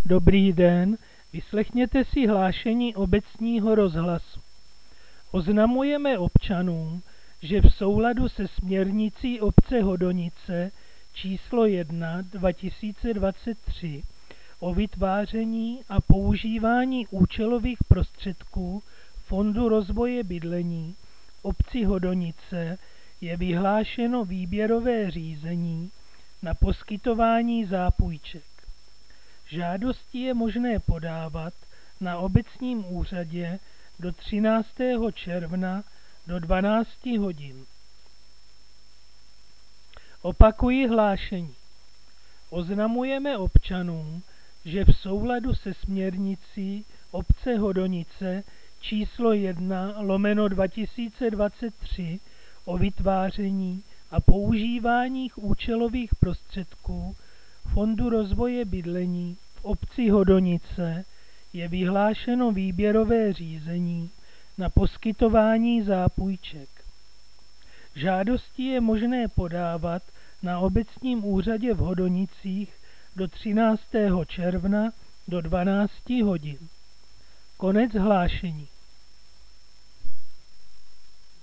Dobrý den, vyslechněte si hlášení obecního rozhlasu. Oznamujeme občanům, že v souladu se směrnicí obce Hodonice číslo 1/2023 o vytváření a používání účelových prostředků Fondu rozvoje bydlení v obci Hodonice je vyhlášeno výběrové řízení na poskytování zápůjček. Žádosti je možné podávat na obecním úřadě do 13. června do 12 hodin. Opakuji hlášení. Oznamujeme občanům, že v souladu se směrnicí obce Hodonice číslo 1/2023 o vytváření a používání účelových prostředků Fondu rozvoje bydlení v obci Hodonice je vyhlášeno výběrové řízení na poskytování zápůjček. Žádosti je možné podávat na obecním úřadě v Hodonicích do 13. června do 12 hodin. Konec hlášení.